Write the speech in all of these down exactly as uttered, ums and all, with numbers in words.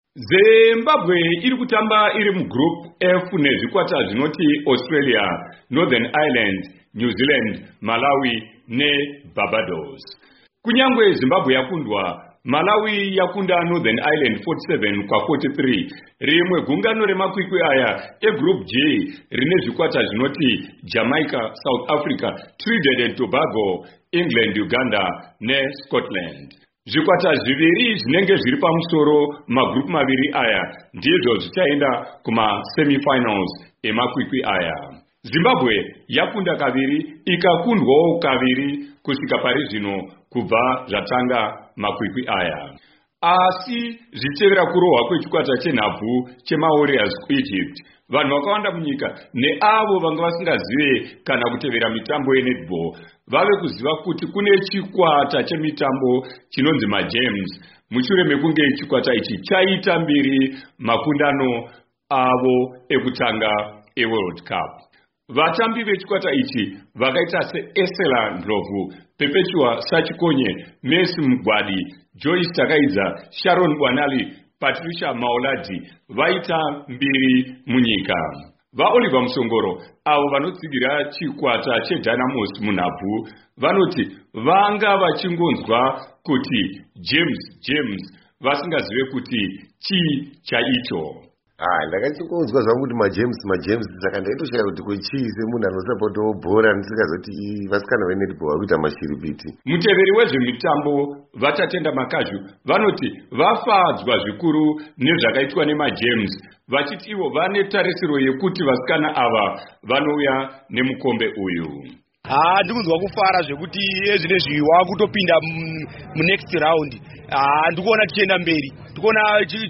Zimbabwe iri kutamba iri mugroup F nezvikwata zvinoti Australia, Northern Ireland, New Zealand, Malawi neBarbados. Kunyangwe Zimbabwe yakundwa, Malawi yakunda Northern Ireland forty-seven kwa forty-three. Rimwe gungano remakwikwi aya egroup J rine zvikwata zvinoti Jamaica, South Africa, Trinidad and Tobago, England, Uganda neScotland. Zvikwata zviviri zvinenge zviri pamusoro magroup maviri aya ndizvo zvichaenda kuma semifinals emakwikwi aya. Zimbabwe yakunda kaviri ikakundwawo kaviri kusvika pari zvino kubva zvatanga makwikwi aya. Asi zvichevera kurohwa kwechikwata chenhabvu chemaWarriors kuEgypt, vanhu vakawanda munyika neavo vanga vasingazive kana kutevera mitambo yenetball vave kuziva kuti kune chikwata chemitambo chinonzi maGems mushure mekunge chikwata ichi chaita mbiri makundano avo ekutanga eWorld Cup. Vatambi vechikwata ichi vakaita seEstella Ndlovu, Perpetua Sachikonye, Messi Mugwadi, Joyce Takaidza, Sharon Bwanali, Patricia Maoladi vaita mbiri munyika. VaOliver Musongoro avo vanotsigira chikwata cheDynamos munhabvu vanoti vanga vachingonzwa kuti James James vasingazive kuti chii chaicho. Ah, ndakachingonzwa zvangu kuti maJames maJames saka ndaitoshaya kuti kuchiise munhu anosapotawo bhora ndisikazoti vasikana venetball vari kuita mashiripiti. Muteveri wezvemitambo Vatatenda Makazhu vanoti vafadzwa zvikuru nezvakaitwa nemaJames vachiti ivo vane tarisiro yekuti vasikana ava vanouya nemukombe uyu. Ah, ndikunzwa kufara zvekuti ezvinezvi wakutopinda mu next round. Ah, ndikuona tichienda mberi. Ndikuona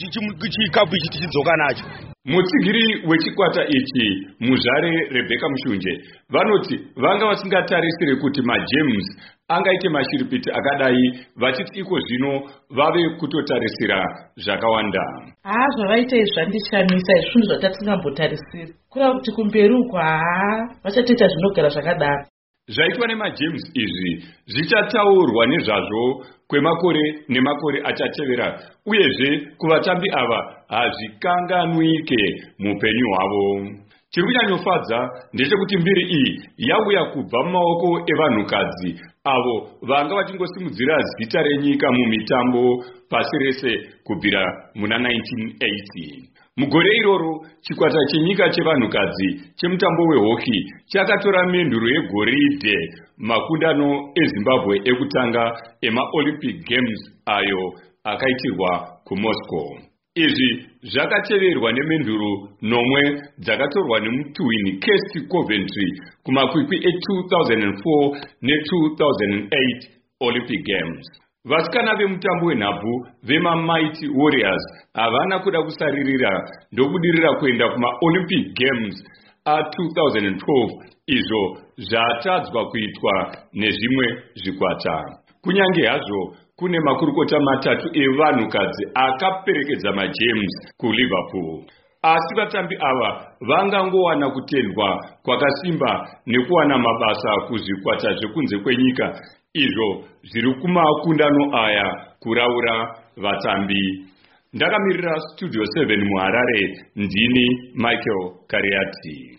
chikapu ichi tichidzoka nacho. Mutsigiri wechikwata ichi Muzvare Rebecca Mushunje vanoti vanga vasingatarisire kuti maJames angaite mashiripiti akadai vachiti iko zvino vave kutotarisira zvakawanda. Ah, zvavaita izvi zvandishamisa izvi zvatatingambotarisira. Kura kuti kumberi uko haa vachatoita zvinogara zvakadaro. Zvaitwa nemaJames izvi zvichataurwa nezvazvo kwemakore nemakore achatevera uyezve kuvatambi ava hazvikanganwike mupenyu hwavo. Chiri kunyanyofadza ndechekuti mbiri iyi yauya kubva mumaoko evanhukadzi avo vanga vachingosimudzira zita renyika mumitambo pasi rese kubvira muna nineteen eighty. Mugore iroro chikwata chenyika chevanhukadzi chemutambo wehockey chakatora menduro yegoridhe makundano eZimbabwe ekutanga emaOlympic Games ayo akaitirwa kuMoscow. Izvi zvakateverwa nemenduro nomwe dzakatorwa nemutwini Kirsty Coventry kumakwikwi e-two thousand four ne-two thousand eight Olympic Games. Vasikana vemutambo wenhabvu vemaMighty Warriors havana kuda kusaririra ndokudirira kuenda kumaOlympic Games a-two thousand twelve izvo zvatadzwa kuitwa nezvimwe zvikwata. Kunyange hazvo kune makurukota matatu evanhukadzi akaperekedza maJames kuLiverpool. Asi vatambi ava vangangowana kutendwa kwakasimba nekuwana mabasa kuzvikwata zvekunze kwenyika izvo zviri kumakundano aya kuraura vatambi. Ndakamirira Studio seven muHarare ndini Michael Kariati.